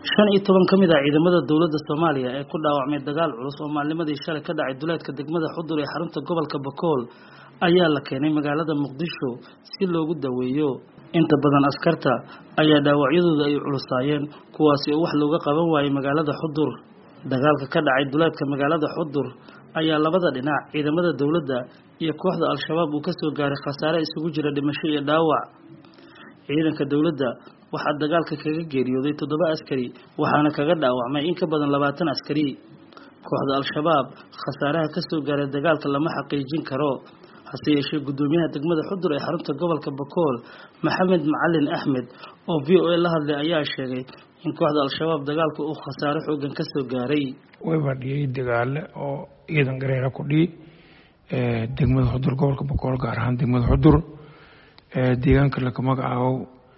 15 ka mid ah ciidamada dawladda Soomaaliya ee ku dhaawacmay dagaal culus oo maalnimadii shalay ka dhacay duleedka degmada Xudur ee xarunta gobolka Bakool ayaa la keenay magaalada Muqdisho si loogu daweeyo. Inta badan askarta ayaa dhaawacyadooda ay culusaayeen kuwaasi oo wax looga qaban waayay magaalada Xudur. Dagaalka ka dhacay duleedka magaalada Xudur ayaa labada dhinac ciidamada dawladda iyo kooxda Al-Shabaab uu ka soo gaaray khasaare isugu jira dhimasho iyo dhaawac. ciidanka dawladda waxa dagaalka kaga geeriyooday 7 askari waxaana kaga dhaawacmay in ka badan 20 askari. kooxda Al-Shabaab khasaaraha ka soo gaaray dagaalka lama xaqiijin karo. hase yeeshee gudoomiyaha degmada Xudur ee xarunta gobolka Bakool Maxamed Macalin Ahmed oo VOA la hadlay ayaa sheegay in kooxda Al-Shabaab dagaalku uu khasaare xoogan ka soo gaaray. way badiyay dagaal oo ciidan gareera ku dhii degmada Xudur gobolka Bakool gaar ahaan degmada Xudur deegaanka la magacaabo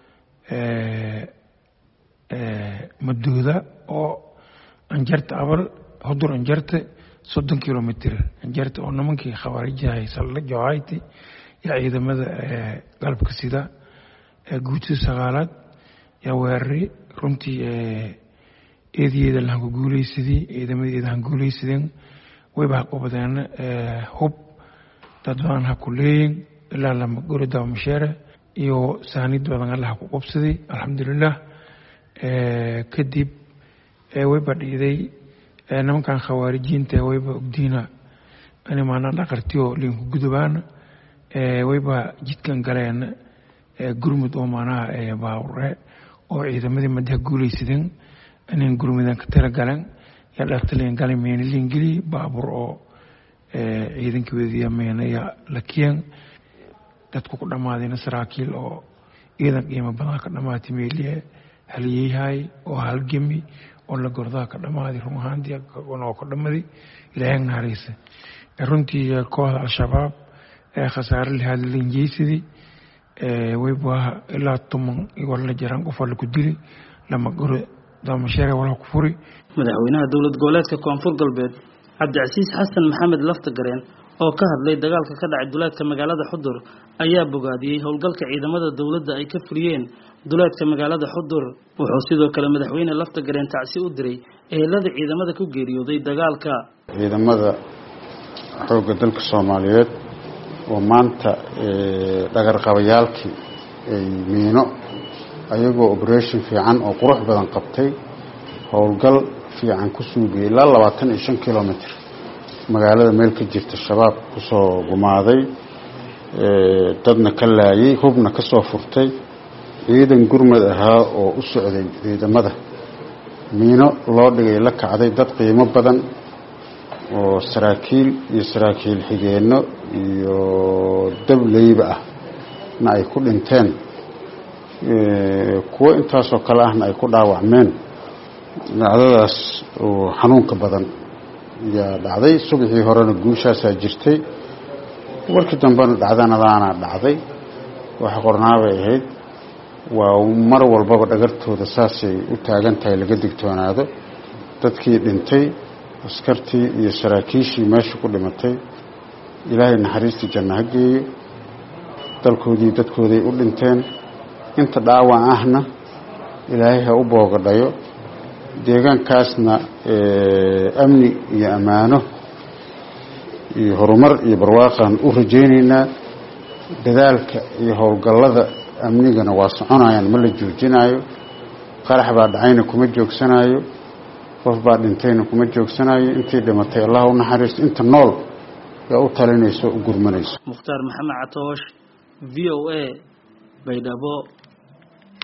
maduuda oo anjarta abal Xudur anjarta 30 kilomitir anjarta oo nimankii khawarijahay saldhig joohayti ya ciidamada galabka sida guuti sagaalaad ya weerari runtii eediyada la guuleysadii ciidamada aan guuleysadeen way baa qobadeen hub dadwaan ha kuleeyeen ilaa lama gurida mashaare iyo saanid badan Allah ku qobsaday alxamdulillah kadib way badhiday nimankan khawarijiinta way ogdiina ani maana dhaqartiyo linku gudubaan way ba jidkan galeen gurmud oo maana baawre oo ciidamadii madax guuleysadeen anin gurmudan ka tira galan ya dhaqtaleen galimeen lingili baabur oo ciidankoodii yameynaya lakiyeen dadku ku dhamaadeen saraakiil oo ciidan qiimo badan ka dhamaatay meeliye haliyahay oo halgami oo la gordaa ka dhamaaday ruuxaantii oo ka dhamaaday ilaahay naxariisa runtii kooxda Al-Shabaab khasaare lihad linjeysidii way baa ilaa 10 wala jaran qof la ku dilay lama goro daamashare wala ku furi. madaxweynaha dawlad goboleedka Koonfur Galbeed Cabdicasiis Xasan Maxamed Laftagareen oo ka hadlay dagaalka ka dhacay duleedka magaalada Xudur ayaa bogaadiyay howlgalka ciidamada dawladda ay ka fuliyeen duleedka magaalada Xudur. wuxuu sidoo kale madaxweyne Laftagareen tacsi u diray ehelada ciidamada ku geeriyooday dagaalka. ciidamada xoogga dalka Soomaaliyeed oo maanta dhagar qabayaalkii ay miino ayagoo operation fiican oo qurux badan qabtay howlgal fiican ku suugay ilaa 25 kilomitir magaalada meel ka jirta shabaab ku soo gumaaday dadna ka laayay hubna ka soo furtay ciidan gurmad ahaa oo u socday ciidamada miino loo dhigay la kacday dad qiimo badan oo saraakiil xigeenno iyo dableyba ah na ay ku dhinteen kuwa intaas oo kale ahna ay ku dhaawacmeen. dhacdadaas oo xanuunka badan yaa dhacday subaxii horena guushaasaa jirtay warkii dambena dhacdanadaana dhacday waxa qornaabay ahayd waa mar walbaba dhagartooda saasay u taagan tahay laga digtoonaado. dadkii dhintay askartii iyo saraakiishii meesha ku dhimatay ilaahay naxariistii janno ha geeyo dalkoodii dadkooday u dhinteen inta dhaawac ahna ilaahay ha u boogadhayo deegaankaasna amni iyo amaano iyo horumar iyo barwaaqan u rajaynaynaa. dadaalka iyo howlgallada amnigana waa soconayaan ma la joojinayo. qarax baa dhacayna kuma joogsanayo qof baa dhintayna kuma joogsanayo. intii dhimatay Allah u naxariisto inta nool yaa u talinayso u gurmanayso. Mukhtaar Maxamed Catoosh VOA Baydhabo.